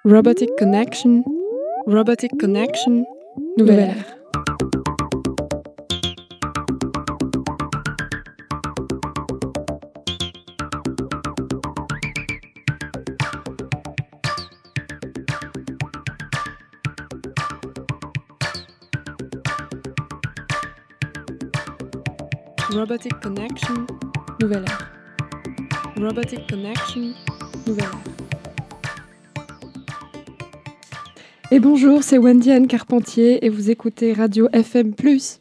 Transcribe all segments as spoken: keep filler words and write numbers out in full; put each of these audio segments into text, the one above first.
Robotic Connection, Robotic Connection, nouvelle ère. Robotic Connection, nouvelle ère. Robotic Connection, nouvelle ère. Et bonjour, c'est Wendy Anne Carpentier et vous écoutez Radio F M plus.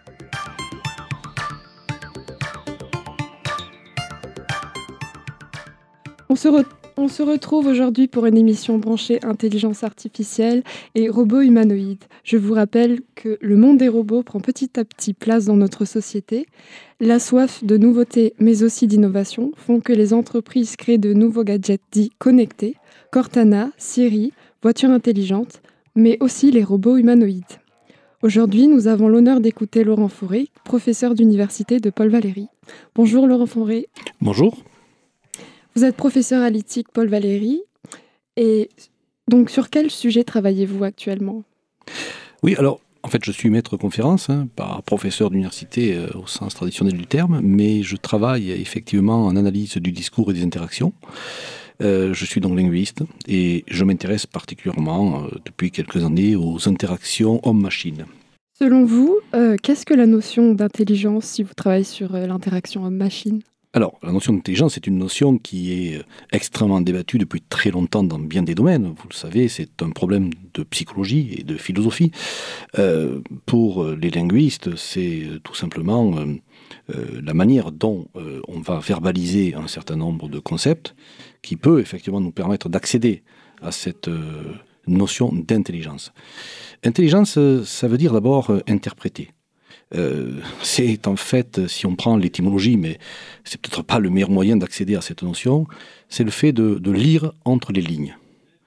On se, re- on se retrouve aujourd'hui pour une émission branchée intelligence artificielle et robots humanoïdes. Je vous rappelle que le monde des robots prend petit à petit place dans notre société. La soif de nouveautés, mais aussi d'innovation, font que les entreprises créent de nouveaux gadgets dits connectés, Cortana, Siri, voitures intelligentes, mais aussi les robots humanoïdes. Aujourd'hui, nous avons l'honneur d'écouter Laurent Fauré, professeur d'université de Paul Valéry. Bonjour Laurent Fauré. Bonjour. Vous êtes professeur à l'I T I C Paul Valéry. Et donc, sur quel sujet travaillez-vous actuellement ? Oui, alors, en fait, je suis maître conférence, hein, pas professeur d'université euh, au sens traditionnel du terme, mais je travaille effectivement en analyse du discours et des interactions. Euh, je suis donc linguiste et je m'intéresse particulièrement euh, depuis quelques années aux interactions homme-machine. Selon vous, euh, qu'est-ce que la notion d'intelligence si vous travaillez sur euh, l'interaction homme-machine ? Alors, la notion d'intelligence est une notion qui est extrêmement débattue depuis très longtemps dans bien des domaines. Vous le savez, c'est un problème de psychologie et de philosophie. Euh, pour les linguistes, c'est tout simplement euh, euh, la manière dont euh, on va verbaliser un certain nombre de concepts qui peut effectivement nous permettre d'accéder à cette euh, notion d'intelligence. Intelligence, ça veut dire d'abord euh, interpréter. Euh, c'est en fait, si on prend l'étymologie, mais c'est peut-être pas le meilleur moyen d'accéder à cette notion, c'est le fait de, de lire entre les lignes.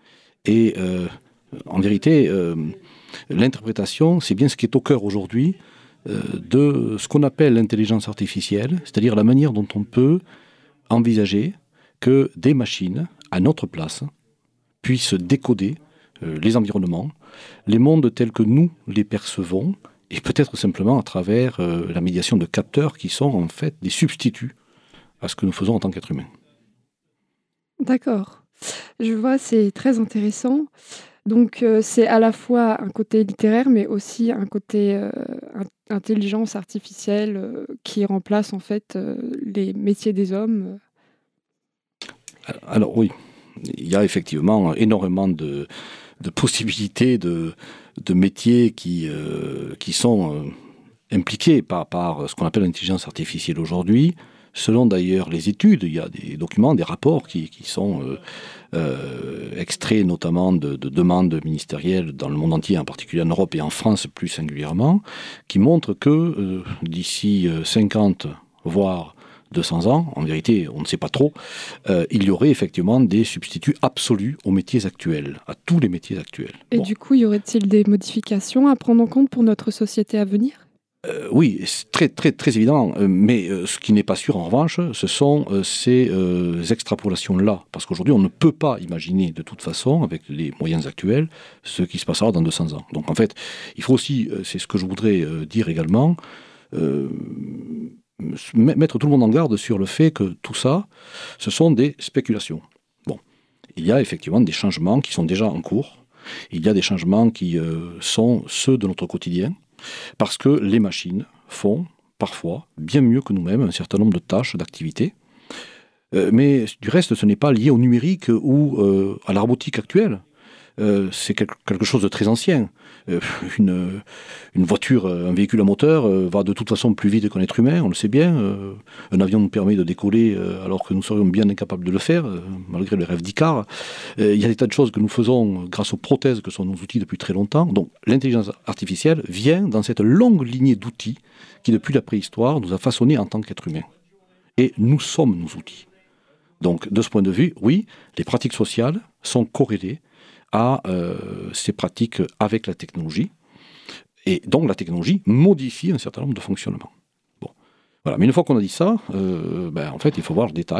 Et euh, en vérité, euh, l'interprétation, c'est bien ce qui est au cœur aujourd'hui euh, de ce qu'on appelle l'intelligence artificielle, c'est-à-dire la manière dont on peut envisager que des machines, à notre place, puissent décoder euh, les environnements, les mondes tels que nous les percevons, et peut-être simplement à travers euh, la médiation de capteurs qui sont en fait des substituts à ce que nous faisons en tant qu'être humain. D'accord. Je vois, c'est très intéressant. Donc, euh, c'est à la fois un côté littéraire, mais aussi un côté euh, in- intelligence artificielle euh, qui remplace en fait euh, les métiers des hommes. Alors oui, il y a effectivement énormément de, de possibilités de, de métiers qui, euh, qui sont euh, impliqués par, par ce qu'on appelle l'intelligence artificielle aujourd'hui. Selon d'ailleurs les études, il y a des documents, des rapports qui, qui sont euh, euh, extraits notamment de, de demandes ministérielles dans le monde entier, en particulier en Europe et en France plus singulièrement, qui montrent que euh, d'ici cinquante, voire deux cents ans, en vérité, on ne sait pas trop, euh, il y aurait effectivement des substituts absolus aux métiers actuels, à tous les métiers actuels. Et Bon. du coup, y aurait-il des modifications à prendre en compte pour notre société à venir ? Euh, oui, c'est très, très, très évident, euh, mais euh, ce qui n'est pas sûr en revanche, ce sont euh, ces euh, extrapolations-là, parce qu'aujourd'hui on ne peut pas imaginer de toute façon, avec les moyens actuels, ce qui se passera dans deux cents ans. Donc en fait, il faut aussi, euh, c'est ce que je voudrais euh, dire également, euh, mettre tout le monde en garde sur le fait que tout ça, ce sont des spéculations. Bon, il y a effectivement des changements qui sont déjà en cours, il y a des changements qui euh, sont ceux de notre quotidien, parce que les machines font parfois bien mieux que nous-mêmes un certain nombre de tâches, d'activités. Euh, mais du reste, ce n'est pas lié au numérique ou euh, à la robotique actuelle. Euh, c'est quelque, quelque chose de très ancien. Euh, une, une voiture, un véhicule à moteur euh, va de toute façon plus vite qu'un être humain, on le sait bien. Euh, un avion nous permet de décoller euh, alors que nous serions bien incapables de le faire, euh, malgré le rêve d'Icare. Euh, il y a des tas de choses que nous faisons grâce aux prothèses que sont nos outils depuis très longtemps. Donc l'intelligence artificielle vient dans cette longue lignée d'outils qui, depuis la préhistoire, nous a façonnés en tant qu'être humain. Et nous sommes nos outils. Donc de ce point de vue, oui, les pratiques sociales sont corrélées à euh, ces pratiques avec la technologie. Et donc la technologie modifie un certain nombre de fonctionnements. Bon. Voilà. Mais une fois qu'on a dit ça, euh, ben, en fait, il faut voir le détail.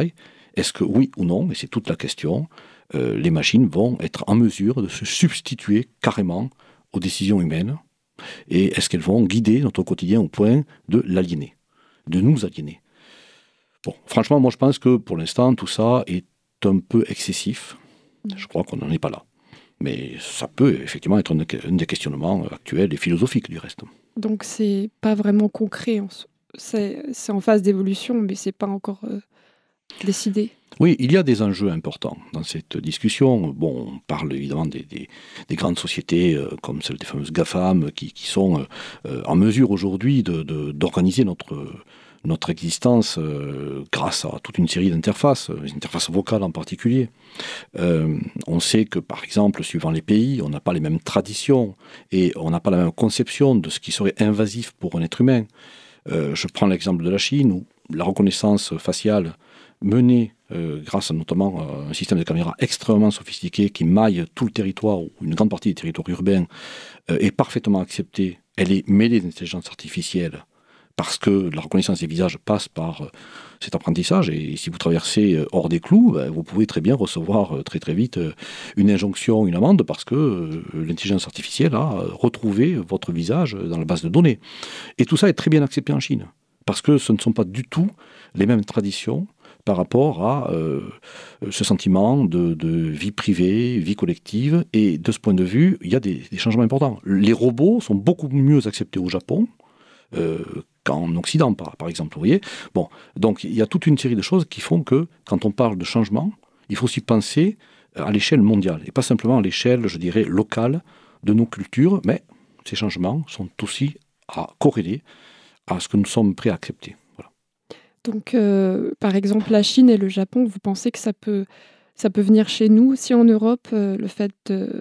est-ce que oui ou non, et c'est toute la question, euh, les machines vont être en mesure de se substituer carrément aux décisions humaines, et est-ce qu'elles vont guider notre quotidien au point de l'aliéner, de nous aliéner. Bon, franchement, moi je pense que pour l'instant, tout ça est un peu excessif. Je crois qu'on n'en est pas là. Mais ça peut effectivement être un, un des questionnements actuels et philosophiques du reste. Donc c'est pas vraiment concret, c'est, c'est en phase d'évolution, mais c'est pas encore euh, décidé. Oui, il y a des enjeux importants dans cette discussion. Bon, on parle évidemment des, des, des grandes sociétés euh, comme celle des fameuses GAFAM qui, qui sont euh, en mesure aujourd'hui de, de, d'organiser notre, notre existence euh, grâce à toute une série d'interfaces, les interfaces vocales en particulier. Euh, on sait que, par exemple, suivant les pays, on n'a pas les mêmes traditions et on n'a pas la même conception de ce qui serait invasif pour un être humain. Euh, je prends l'exemple de la Chine où la reconnaissance faciale menée euh, grâce à notamment à un système de caméras extrêmement sophistiqué qui maille tout le territoire ou une grande partie des territoires urbains euh, est parfaitement acceptée. Elle est mêlée d'intelligence artificielle parce que la reconnaissance des visages passe par euh, cet apprentissage. Et si vous traversez euh, hors des clous, ben, vous pouvez très bien recevoir euh, très très vite euh, une injonction, une amende, parce que euh, l'intelligence artificielle a retrouvé votre visage dans la base de données. Et tout ça est très bien accepté en Chine, parce que ce ne sont pas du tout les mêmes traditions par rapport à euh, ce sentiment de, de vie privée, vie collective. Et de ce point de vue, il y a des, des changements importants. Les robots sont beaucoup mieux acceptés au Japon euh, qu'en Occident, par, par exemple. Vous voyez, bon, donc il y a toute une série de choses qui font que, quand on parle de changement, il faut aussi penser à l'échelle mondiale, et pas simplement à l'échelle, je dirais, locale de nos cultures, mais ces changements sont aussi à corréler à ce que nous sommes prêts à accepter. Voilà. Donc, euh, par exemple, la Chine et le Japon, vous pensez que ça peut, ça peut venir chez nous aussi en Europe, euh, le fait de,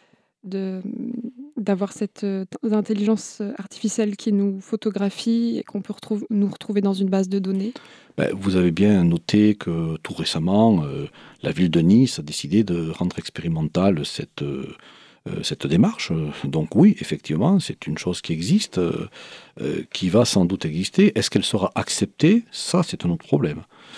de, d'avoir cette euh, intelligence artificielle qui nous photographie et qu'on peut retrouve, nous retrouver dans une base de données? Ben, vous avez bien noté que tout récemment, euh, la ville de Nice a décidé de rendre expérimentale cette... Euh, cette démarche. Donc oui, effectivement, c'est une chose qui existe, euh, qui va sans doute exister. Est-ce qu'elle sera acceptée? Ça, c'est un autre problème.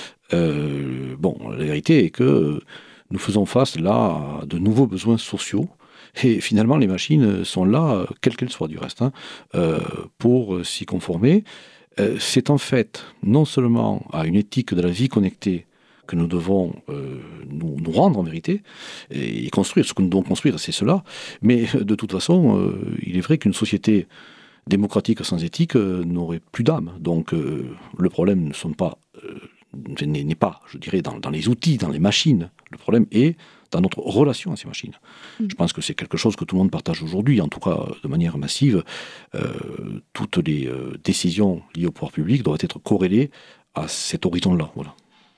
Euh, bon, la vérité est que nous faisons face là à de nouveaux besoins sociaux. Et finalement, les machines sont là, quelles qu'elles soient du reste, hein, euh, pour s'y conformer. Euh, c'est en fait non seulement à une éthique de la vie connectée que nous devons euh, nous, nous rendre en vérité, et construire. Ce que nous devons construire, c'est cela. Mais de toute façon, euh, il est vrai qu'une société démocratique sans éthique euh, n'aurait plus d'âme. Donc euh, le problème ne sont pas, euh, n'est, n'est pas, je dirais, dans, dans les outils, dans les machines. Le problème est dans notre relation à ces machines. Mmh. Je pense que c'est quelque chose que tout le monde partage aujourd'hui, en tout cas de manière massive. Euh, toutes les euh, décisions liées au pouvoir public doivent être corrélées à cet horizon-là. Voilà.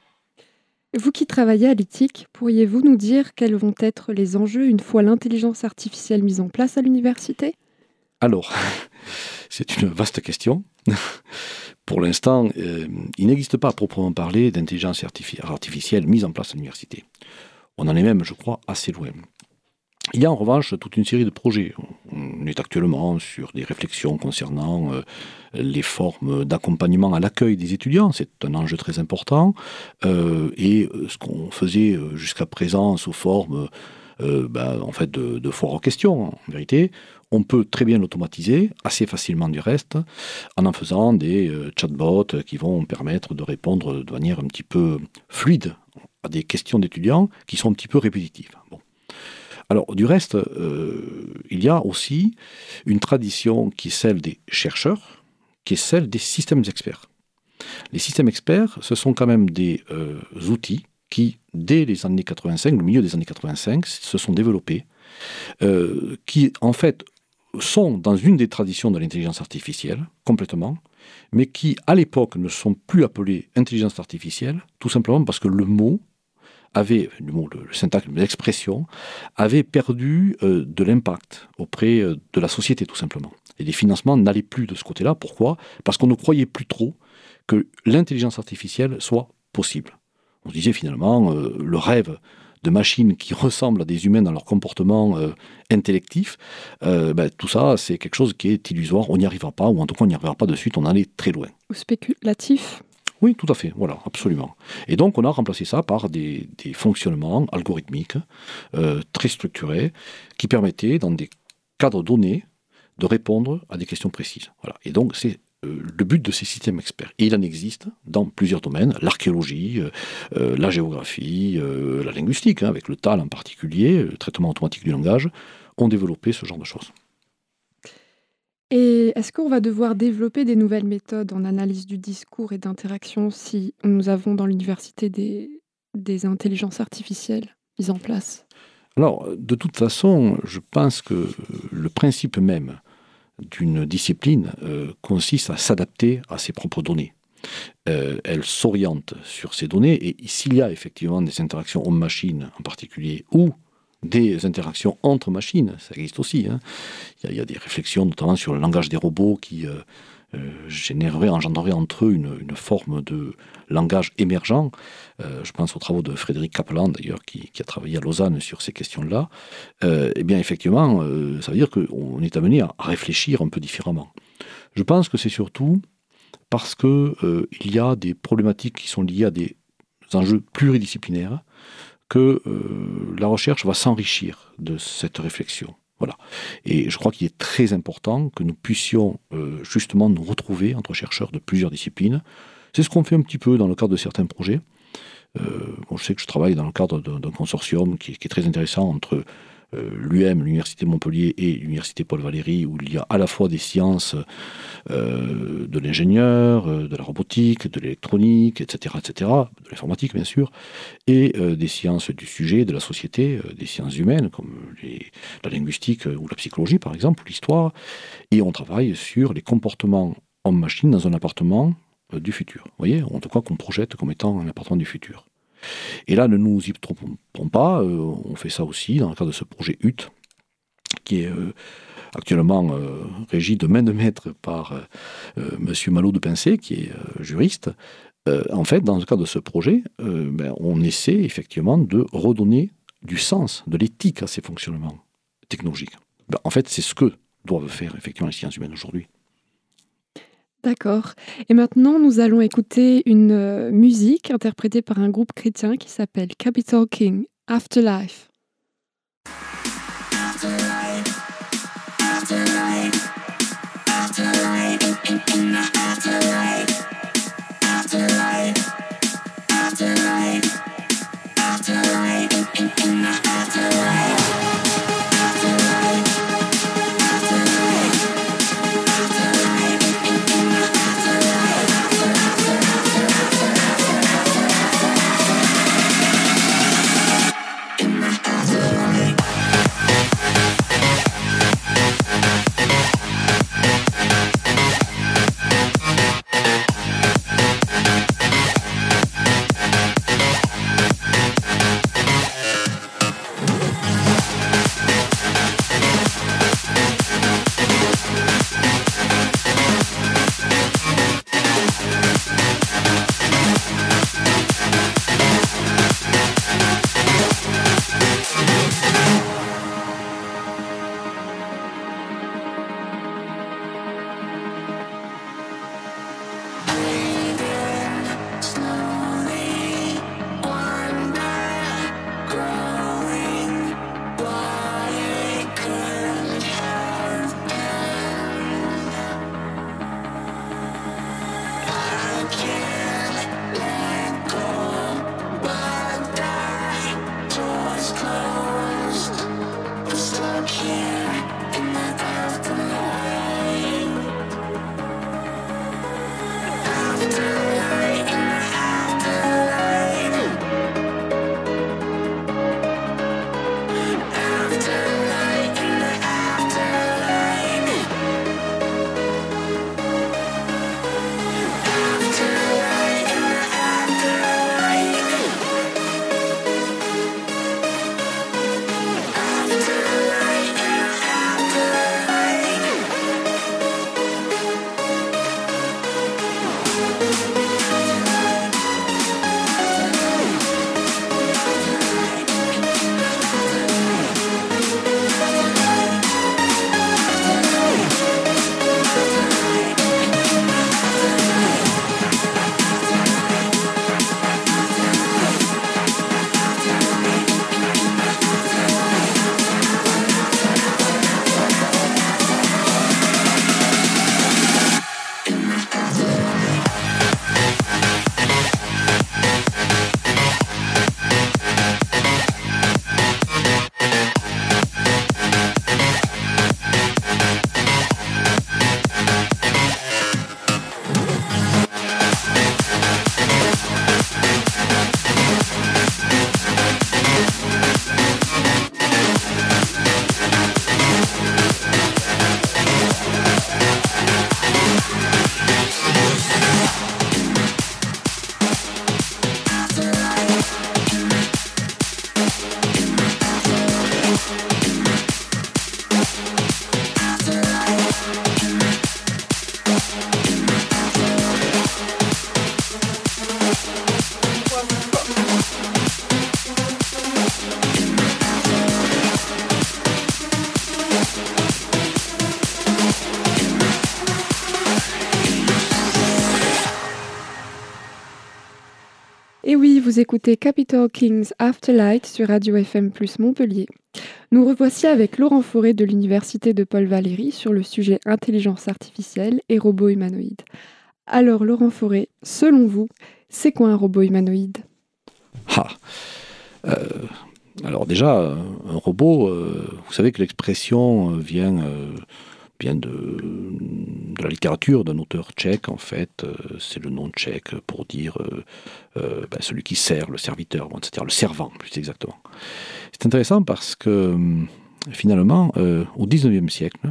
Vous qui travaillez à l'éthique, pourriez-vous nous dire quels vont être les enjeux une fois l'intelligence artificielle mise en place à l'université? Alors, c'est une vaste question. Pour l'instant, euh, il n'existe pas à proprement parler d'intelligence artific- artificielle mise en place à l'université. On en est même, je crois, assez loin. Il y a en revanche toute une série de projets. On est actuellement sur des réflexions concernant euh, les formes d'accompagnement à l'accueil des étudiants. C'est un enjeu très important. Euh, et ce qu'on faisait jusqu'à présent sous forme euh, ben, en fait, de, de foire aux questions, en vérité, on peut très bien l'automatiser, assez facilement du reste, en en faisant des euh, chatbots qui vont permettre de répondre de manière un petit peu fluide à des questions d'étudiants qui sont un petit peu répétitives. Bon. Alors, du reste, euh, il y a aussi une tradition qui est celle des chercheurs, qui est celle des systèmes experts. Les systèmes experts, ce sont quand même des euh, outils qui, dès les années quatre-vingt-cinq, le milieu des années quatre-vingt-cinq, se sont développés, euh, qui, en fait, sont dans une des traditions de l'intelligence artificielle, complètement, mais qui, à l'époque, ne sont plus appelés intelligence artificielle, tout simplement parce que le mot avait, le, mot, le, le syntaxe, l'expression, avait perdu euh, de l'impact auprès euh, de la société, tout simplement. Et les financements n'allaient plus de ce côté-là. Pourquoi? Parce qu'on ne croyait plus trop que l'intelligence artificielle soit possible. On se disait finalement, euh, le rêve de machines qui ressemblent à des humains dans leur comportement euh, intellectif, euh, ben, tout ça, c'est quelque chose qui est illusoire. On n'y arrivera pas, ou en tout cas, on n'y arrivera pas de suite. On en est très loin. Ou spéculatif? Oui, tout à fait, voilà, absolument. Et donc on a remplacé ça par des, des fonctionnements algorithmiques euh, très structurés qui permettaient, dans des cadres donnés, de répondre à des questions précises. Voilà. Et donc c'est euh, le but de ces systèmes experts. Et il en existe dans plusieurs domaines, l'archéologie, euh, euh, la géographie, euh, la linguistique, hein, avec le T A L en particulier, le traitement automatique du langage, ont développé ce genre de choses. Et est-ce qu'on va devoir développer des nouvelles méthodes en analyse du discours et d'interaction si nous avons dans l'université des, des intelligences artificielles mises en place? Alors, de toute façon, je pense que le principe même d'une discipline euh, consiste à s'adapter à ses propres données. Euh, elle s'oriente sur ces données et s'il y a effectivement des interactions homme-machine en particulier ou des interactions entre machines, ça existe aussi. Hein. Il, y a, il y a des réflexions notamment sur le langage des robots qui euh, euh, généreraient, engendreraient entre eux une, une forme de langage émergent. Euh, je pense aux travaux de Frédéric Kaplan d'ailleurs qui, qui a travaillé à Lausanne sur ces questions-là. Euh, eh bien effectivement, euh, ça veut dire qu'on est amené à réfléchir un peu différemment. Je pense que c'est surtout parce qu'il euh, y a des problématiques qui sont liées à des enjeux pluridisciplinaires que euh, la recherche va s'enrichir de cette réflexion. Voilà. Et je crois qu'il est très important que nous puissions euh, justement nous retrouver entre chercheurs de plusieurs disciplines. C'est ce qu'on fait un petit peu dans le cadre de certains projets. Euh, bon, je sais que je travaille dans le cadre d'un, d'un consortium qui, qui est très intéressant entre euh, l'U M, l'Université de Montpellier et l'Université Paul Valéry, où il y a à la fois des sciences euh, de l'ingénieur, euh, de la robotique, de l'électronique, et cetera, et cetera, de l'informatique bien sûr, et euh, des sciences du sujet, de la société, euh, des sciences humaines, comme les, la linguistique euh, ou la psychologie par exemple, ou l'histoire, et on travaille sur les comportements homme-machine dans un appartement euh, du futur. Vous voyez, en tout cas qu'on projette comme étant un appartement du futur. Et là, ne nous y trompons pas, euh, on fait ça aussi dans le cadre de ce projet U T, qui est euh, actuellement euh, régi de main de maître par euh, euh, M. Malo de Pincé, qui est euh, juriste. Euh, en fait, dans le cadre de ce projet, euh, ben, on essaie effectivement de redonner du sens, de l'éthique à ces fonctionnements technologiques. Ben, en fait, c'est ce que doivent faire effectivement les sciences humaines aujourd'hui. D'accord. Et maintenant, nous allons écouter une euh, musique interprétée par un groupe chrétien qui s'appelle Capital King, Afterlife. Afterlife, afterlife, afterlife, in, in the afterlife, afterlife, afterlife, afterlife, in, in the afterlife. vous écoutez Capital Kings Afterlight sur Radio F M plus Montpellier. Nous revoici avec Laurent Fauré de l'Université de Paul Valéry sur le sujet intelligence artificielle et robots humanoïdes. Alors Laurent Fauré, selon vous, c'est quoi un robot humanoïde ? Ah, euh, alors déjà, un robot, euh, vous savez que l'expression vient... Euh, vient de, de la littérature d'un auteur tchèque, en fait. Euh, c'est le nom tchèque pour dire euh, euh, ben, celui qui sert, le serviteur, bon, c'est-à-dire le servant, plus exactement. C'est intéressant parce que, finalement, euh, au dix-neuvième siècle,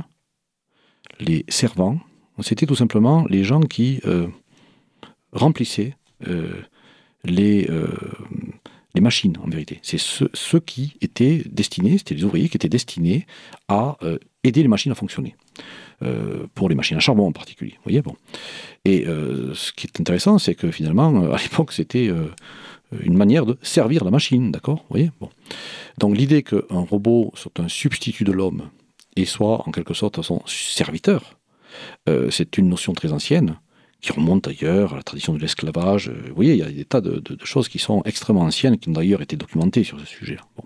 les servants, c'était tout simplement les gens qui euh, remplissaient euh, les... Euh, les machines, en vérité. C'est ceux, ceux qui étaient destinés, c'était les ouvriers qui étaient destinés à euh, aider les machines à fonctionner. Euh, pour les machines à charbon en particulier. Vous voyez, bon. Et euh, ce qui est intéressant, c'est que finalement, à l'époque, c'était euh, une manière de servir la machine, d'accord ? Vous voyez, bon. Donc l'idée qu'un robot soit un substitut de l'homme et soit en quelque sorte son serviteur, euh, c'est une notion très ancienne, qui remonte d'ailleurs à la tradition de l'esclavage. Vous voyez, il y a des tas de, de, de choses qui sont extrêmement anciennes, qui ont d'ailleurs été documentées sur ce sujet-là. Bon.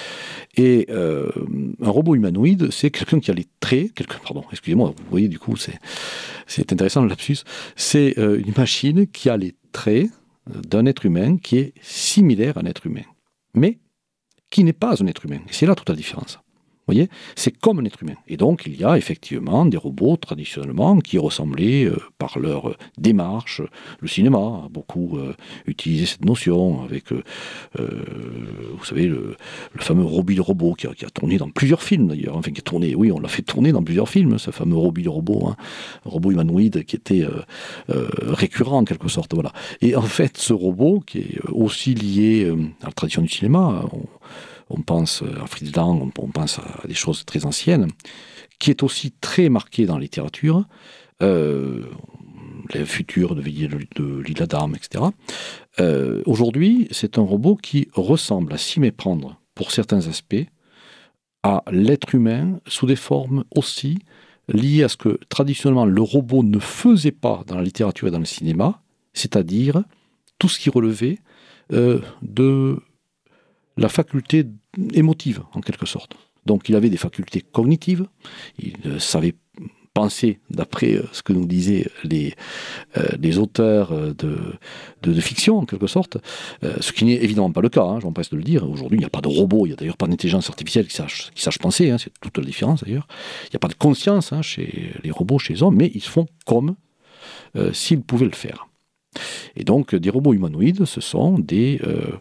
Et euh, un robot humanoïde, c'est quelqu'un qui a les traits, quelqu'un, pardon, excusez-moi, vous voyez, du coup, c'est, c'est intéressant le lapsus, c'est euh, une machine qui a les traits d'un être humain qui est similaire à un être humain, mais qui n'est pas un être humain. Et c'est là toute la différence. Vous voyez, c'est comme un être humain. Et donc, il y a effectivement des robots, traditionnellement, qui ressemblaient euh, par leur démarche. Le cinéma a beaucoup euh, utilisé cette notion avec, euh, euh, vous savez, le, le fameux Robbie le robot, qui a, qui a tourné dans plusieurs films, d'ailleurs. Enfin, qui a tourné, oui, on l'a fait tourner dans plusieurs films, ce fameux Robbie le robot, hein, un robot humanoïde qui était euh, euh, récurrent, en quelque sorte, voilà. Et en fait, ce robot, qui est aussi lié euh, à la tradition du cinéma, on, On pense à Fritz Lang, on pense à des choses très anciennes, qui est aussi très marqué dans la littérature, euh, les futurs de, de l'île Adam, et cetera. Euh, aujourd'hui, c'est un robot qui ressemble à s'y méprendre, pour certains aspects, à l'être humain, sous des formes aussi liées à ce que, traditionnellement, le robot ne faisait pas dans la littérature et dans le cinéma, c'est-à-dire tout ce qui relevait euh, de la faculté émotive, en quelque sorte. Donc, il avait des facultés cognitives, il euh, savait penser, d'après euh, ce que nous disaient les, euh, les auteurs de, de, de fiction, en quelque sorte, euh, ce qui n'est évidemment pas le cas, hein, j'empresse de le dire. Aujourd'hui, il n'y a pas de robot, il n'y a d'ailleurs pas d'intelligence artificielle qui sache, qui sache penser, hein, c'est toute la différence d'ailleurs. Il n'y a pas de conscience hein, chez les robots, chez les hommes, mais ils font comme euh, s'ils pouvaient le faire. Et donc, des robots humanoïdes, ce sont des... Euh,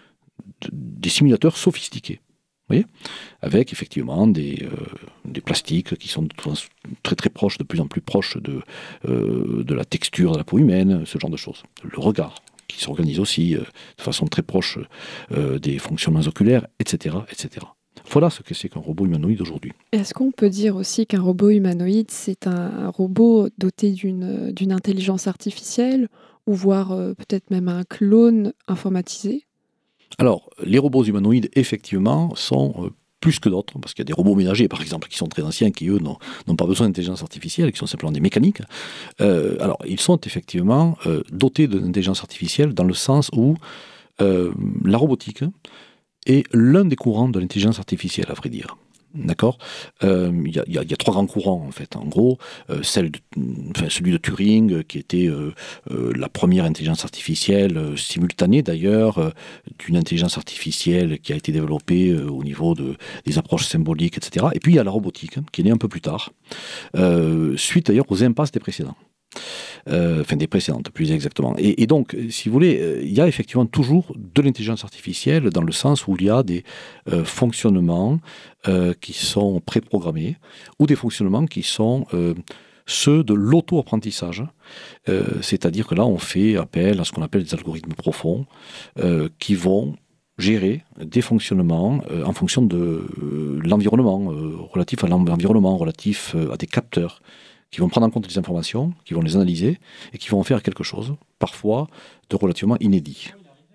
des simulateurs sophistiqués, vous voyez, avec effectivement des, euh, des plastiques qui sont très très proches, de plus en plus proches de, euh, de la texture de la peau humaine, ce genre de choses. Le regard, qui s'organise aussi euh, de façon très proche euh, des fonctionnements oculaires, et cetera, et cetera. Voilà ce que c'est qu'un robot humanoïde aujourd'hui. Est-ce qu'on peut dire aussi qu'un robot humanoïde, c'est un, un robot doté d'une, d'une intelligence artificielle, ou voire euh, peut-être même un clone informatisé ? Alors, les robots humanoïdes, effectivement, sont euh, plus que d'autres, parce qu'il y a des robots ménagers, par exemple, qui sont très anciens, qui, eux, n'ont, n'ont pas besoin d'intelligence artificielle, qui sont simplement des mécaniques. Euh, alors, ils sont effectivement euh, dotés d'intelligence artificielle dans le sens où euh, la robotique est l'un des courants de l'intelligence artificielle, à vrai dire. D'accord. Euh, Il y, y, y a trois grands courants, en fait. En gros, euh, celle de, enfin, celui de Turing, euh, qui était euh, euh, la première intelligence artificielle, euh, simultanée d'ailleurs, euh, d'une intelligence artificielle qui a été développée euh, au niveau de, des approches symboliques, et cetera. Et puis, il y a la robotique, hein, qui est née un peu plus tard, euh, suite d'ailleurs aux impasses des précédents. Euh, enfin des précédentes plus exactement. Et, et donc, si vous voulez, euh, il y a effectivement toujours de l'intelligence artificielle dans le sens où il y a des euh, fonctionnements euh, qui sont préprogrammés ou des fonctionnements qui sont euh, ceux de l'auto-apprentissage. Euh, c'est-à-dire que là, on fait appel à ce qu'on appelle des algorithmes profonds euh, qui vont gérer des fonctionnements euh, en fonction de euh, l'environnement, euh, relatif à l'environnement, relatif euh, à des capteurs, qui vont prendre en compte les informations, qui vont les analyser et qui vont en faire quelque chose, parfois de relativement inédit.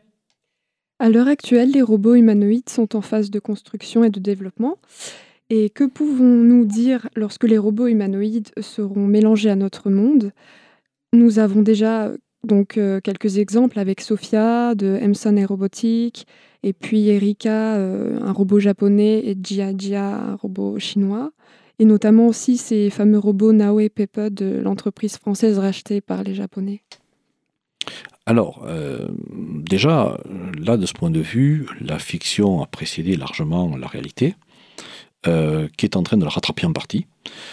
À l'heure actuelle, les robots humanoïdes sont en phase de construction et de développement. Et que pouvons-nous dire lorsque les robots humanoïdes seront mélangés à notre monde ? Nous avons déjà Donc euh, quelques exemples avec Sophia de Emson et Robotique, et puis Erika, euh, un robot japonais, et Jia Jia, un robot chinois. Et notamment aussi ces fameux robots Nao et Pepe de l'entreprise française rachetée par les Japonais. Alors, euh, déjà, là, de ce point de vue, la fiction a précédé largement la réalité, euh, qui est en train de la rattraper en partie.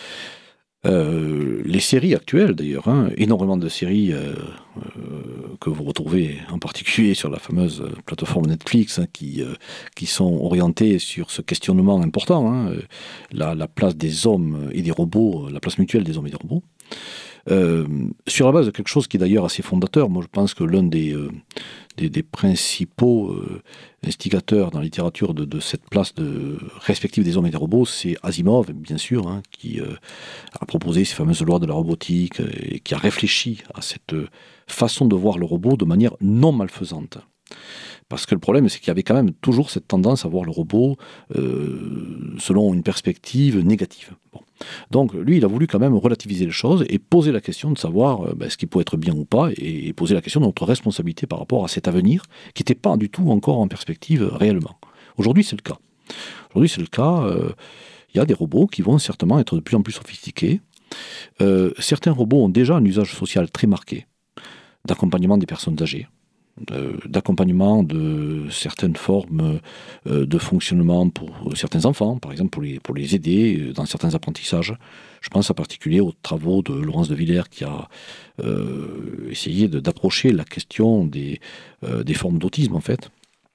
Euh, les séries actuelles, d'ailleurs, hein, énormément de séries euh, euh, que vous retrouvez en particulier sur la fameuse plateforme Netflix, hein, qui, euh, qui sont orientées sur ce questionnement important, hein, la, la place des hommes et des robots, la place mutuelle des hommes et des robots. Euh, sur la base de quelque chose qui est d'ailleurs assez fondateur, moi je pense que l'un des, euh, des, des principaux euh, instigateurs dans la littérature de, de cette place de, respective des hommes et des robots, c'est Asimov, bien sûr, hein, qui euh, a proposé ces fameuses lois de la robotique et qui a réfléchi à cette façon de voir le robot de manière non malfaisante. Parce que le problème, c'est qu'il y avait quand même toujours cette tendance à voir le robot euh, selon une perspective négative. Bon. Donc, lui, il a voulu quand même relativiser les choses et poser la question de savoir euh, ben, ce qui peut être bien ou pas, et, et poser la question de notre responsabilité par rapport à cet avenir qui n'était pas du tout encore en perspective réellement. Aujourd'hui, c'est le cas. Aujourd'hui, c'est le cas. Euh, il y a des robots qui vont certainement être de plus en plus sophistiqués. Euh, certains robots ont déjà un usage social très marqué, d'accompagnement des personnes âgées, d'accompagnement de certaines formes de fonctionnement pour certains enfants, par exemple pour les, pour les aider dans certains apprentissages. Je pense en particulier aux travaux de Laurence de Villers qui a euh, essayé de, d'approcher la question des, euh, des formes d'autisme en fait.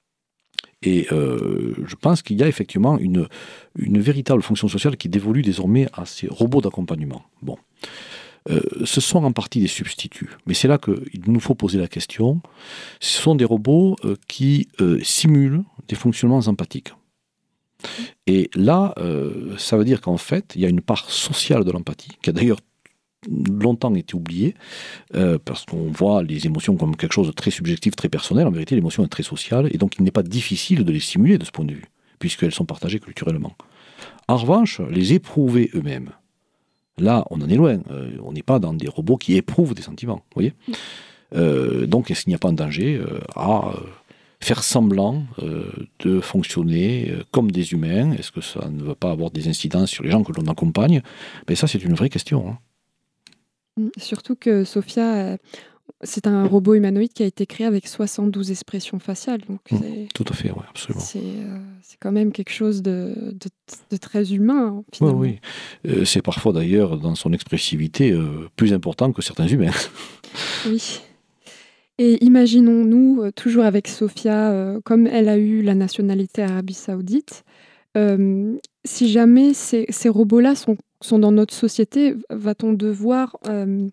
Et euh, je pense qu'il y a effectivement une, une véritable fonction sociale qui dévolue désormais à ces robots d'accompagnement. Bon. Euh, ce sont en partie des substituts. Mais c'est là qu'il nous faut poser la question. Ce sont des robots euh, qui euh, simulent des fonctionnements empathiques. Et là, euh, ça veut dire qu'en fait, il y a une part sociale de l'empathie, qui a d'ailleurs longtemps été oubliée, euh, parce qu'on voit les émotions comme quelque chose de très subjectif, très personnel. En vérité, l'émotion est très sociale, et donc il n'est pas difficile de les simuler de ce point de vue, puisqu'elles sont partagées culturellement. En revanche, les éprouver eux-mêmes, là, on en est loin. Euh, on n'est pas dans des robots qui éprouvent des sentiments. Vous voyez euh, donc, est-ce qu'il n'y a pas un danger euh, à euh, faire semblant euh, de fonctionner euh, comme des humains? Est-ce que ça ne va pas avoir des incidences sur les gens que l'on accompagne? Mais ça, c'est une vraie question. Hein. Surtout que Sophia, euh, c'est un robot humanoïde qui a été créé avec soixante-douze expressions faciales. Donc mmh, c'est, tout à fait, oui, absolument. C'est, euh, c'est quand même quelque chose de, de, de très humain, hein, finalement. Oui, oui. Euh, c'est parfois d'ailleurs, dans son expressivité, euh, plus important que certains humains. Oui. Et imaginons-nous, euh, toujours avec Sophia, euh, comme elle a eu la nationalité Arabie Saoudite, euh, si jamais ces, ces robots-là sont, sont dans notre société, va-t-on devoir euh,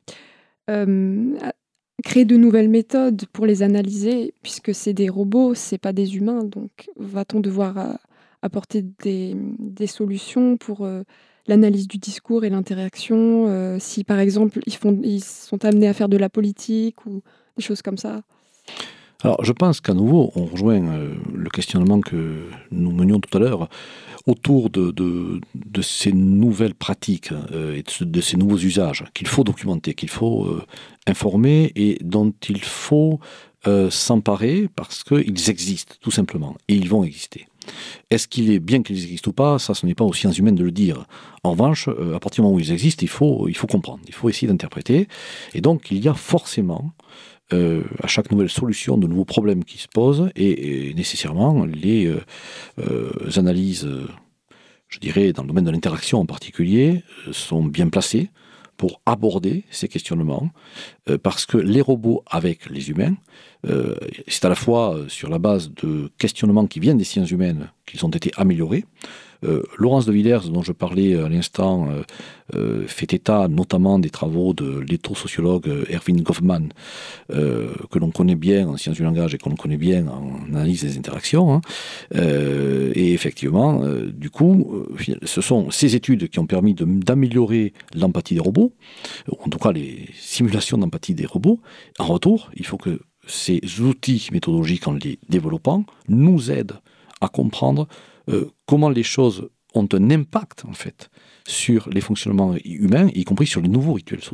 euh, créer de nouvelles méthodes pour les analyser, puisque c'est des robots, c'est pas des humains, donc va-t-on devoir euh, apporter des, des solutions pour euh, l'analyse du discours et l'interaction, euh, si par exemple ils, font, ils sont amenés à faire de la politique ou des choses comme ça? Alors, je pense qu'à nouveau, on rejoint euh, le questionnement que nous menions tout à l'heure autour de, de, de ces nouvelles pratiques euh, et de, de ces nouveaux usages qu'il faut documenter, qu'il faut euh, informer et dont il faut euh, s'emparer parce qu'ils existent, tout simplement, et ils vont exister. Est-ce qu'il est bien qu'ils existent ou pas? Ça, ce n'est pas aux sciences humaines de le dire. En revanche, euh, à partir du moment où ils existent, il faut, il faut comprendre, il faut essayer d'interpréter. Et donc, il y a forcément Euh, à chaque nouvelle solution, de nouveaux problèmes qui se posent, et, et nécessairement les euh, euh, analyses, euh, je dirais, dans le domaine de l'interaction en particulier, euh, sont bien placées pour aborder ces questionnements, euh, parce que les robots avec les humains, euh, c'est à la fois sur la base de questionnements qui viennent des sciences humaines qu'ils ont été améliorés. Euh, Laurence de Villers, dont je parlais à l'instant, euh, euh, fait état notamment des travaux de l'éthosociologue Erving Goffman, euh, que l'on connaît bien en sciences du langage et que l'on connaît bien en analyse des interactions. Hein. Euh, et effectivement, euh, du coup, euh, ce sont ces études qui ont permis de, d'améliorer l'empathie des robots, en tout cas les simulations d'empathie des robots. En retour, il faut que ces outils méthodologiques, en les développant, nous aident à comprendre Euh, comment les choses ont un impact, en fait, sur les fonctionnements humains, y compris sur les nouveaux rituels sociaux.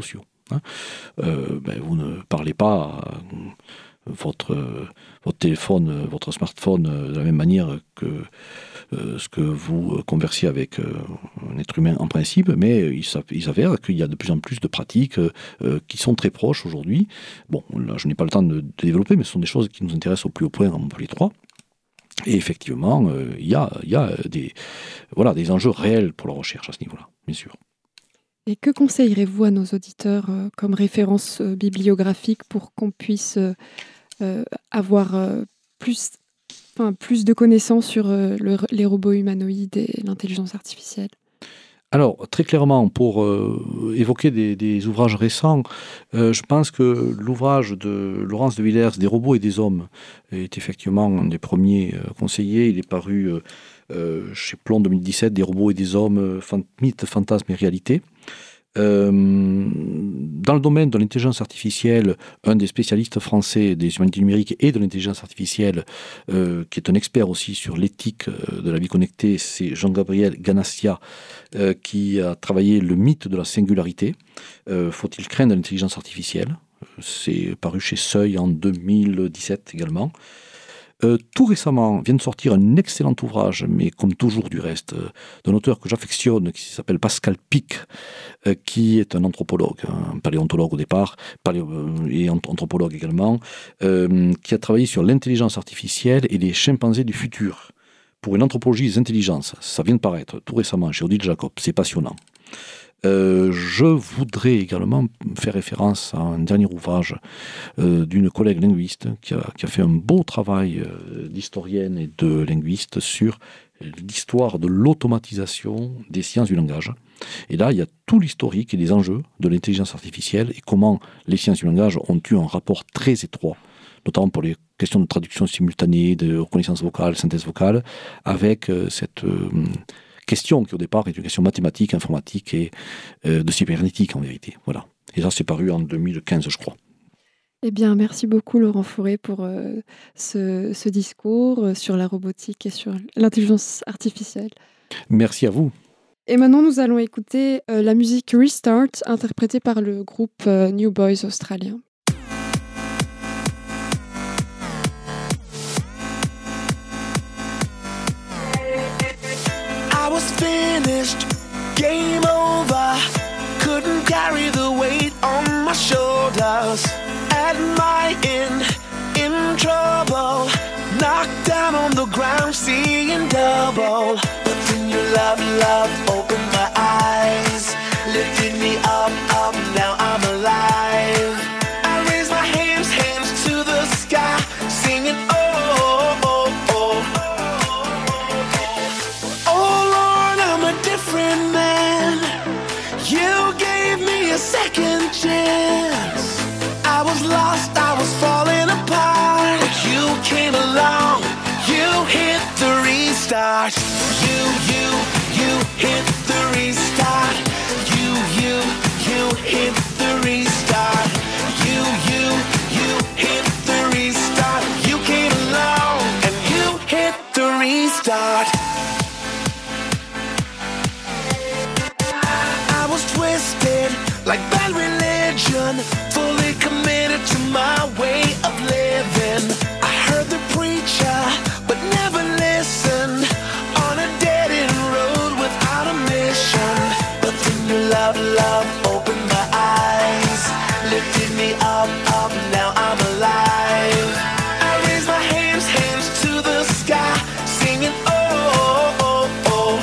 hein, euh, ben, vous ne parlez pas à votre, euh, votre téléphone, euh, votre smartphone euh, de la même manière que euh, ce que vous conversiez avec euh, un être humain en principe, mais il, il s'avère qu'il y a de plus en plus de pratiques euh, qui sont très proches aujourd'hui. Bon, là, je n'ai pas le temps de, de développer, mais ce sont des choses qui nous intéressent au plus haut point en Montpellier trois. Et effectivement, euh, il y a, y a des, voilà, des enjeux réels pour la recherche à ce niveau-là, bien sûr. Et que conseillerez-vous à nos auditeurs euh, comme référence euh, bibliographique pour qu'on puisse euh, euh, avoir euh, plus, enfin, plus de connaissances sur euh, le, les robots humanoïdes et l'intelligence artificielle ? Alors, très clairement, pour euh, évoquer des, des ouvrages récents, euh, je pense que l'ouvrage de Laurence de Villers, Des robots et des hommes, est effectivement un des premiers euh, conseillés. Il est paru euh, euh, chez Plomb deux mille dix-sept, Des robots et des hommes, euh, fan- mythes, fantasmes et réalité. Euh, dans le domaine de l'intelligence artificielle, un des spécialistes français des humanités numériques et de l'intelligence artificielle, euh, qui est un expert aussi sur l'éthique euh, de la vie connectée, c'est Jean-Gabriel Ganassia, euh, qui a travaillé le mythe de la singularité. Euh, faut-il craindre l'intelligence artificielle ? C'est paru chez Seuil en deux mille dix-sept également. Euh, tout récemment vient de sortir un excellent ouvrage, mais comme toujours du reste, euh, d'un auteur que j'affectionne, qui s'appelle Pascal Pic, euh, qui est un anthropologue, un paléontologue au départ, paléo- euh, et anthropologue également, euh, qui a travaillé sur l'intelligence artificielle et les chimpanzés du futur, pour une anthropologie des intelligences. Ça vient de paraître tout récemment chez Odile Jacob, c'est passionnant. Euh, je voudrais également faire référence à un dernier ouvrage euh, d'une collègue linguiste qui a, qui a fait un beau travail euh, d'historienne et de linguiste sur l'histoire de l'automatisation des sciences du langage. Et là, il y a tout l'historique et les enjeux de l'intelligence artificielle et comment les sciences du langage ont eu un rapport très étroit, notamment pour les questions de traduction simultanée, de reconnaissance vocale, synthèse vocale, avec euh, cette... Euh, question qui au départ est une question mathématique, informatique et euh, de cybernétique en vérité. Voilà. Et ça, c'est paru en deux mille quinze, je crois. Eh bien, merci beaucoup Laurent Fourré pour euh, ce, ce discours euh, sur la robotique et sur l'intelligence artificielle. Merci à vous. Et maintenant, nous allons écouter euh, la musique Restart, interprétée par le groupe euh, New Boys australien. I was finished, game over. Couldn't carry the weight on my shoulders. At my end, in trouble. Knocked down on the ground, seeing double. But then your love, love opened my eyes. Lifted me up, up, now I'm alive. I raise my hands, hands to the sky. Singing, oh, oh, oh. Oh Lord, I'm a different man. You gave me a second chance. I was lost, I was falling apart. But you came along, you hit the restart. You, you, you hit the restart. You, you, you hit the restart. You, you, you hit the restart. You came along and you hit the restart. I was twisted like bad religion, fully committed to my way of living. I heard the preacher, but never listened, on a dead-end road without a mission. But then your love, love opened my eyes, lifted me up, up, now I'm alive. I raise my hands, hands to the sky, singing oh, oh, oh.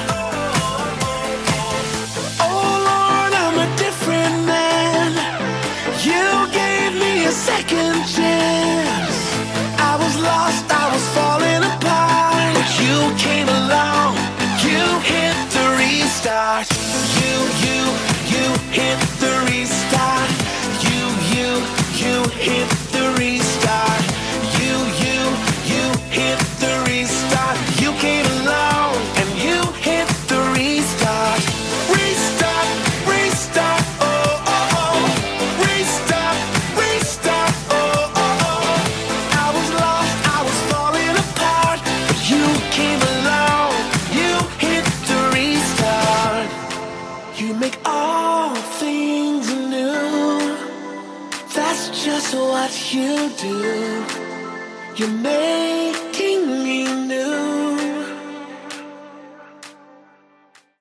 Oh Lord, I'm a different man. You gave me a second chance. I was lost, I was falling apart. But you came along, you hit the restart. You, you, you hit the restart. You, you, you hit the restart. You, you, you hit the restart. You came along and you hit the restart. Restart, restart, oh, oh, oh. Restart, restart, oh, oh, oh. I was lost, I was falling apart. But you came along, you hit the restart. You make all things new. you do. You're making me new.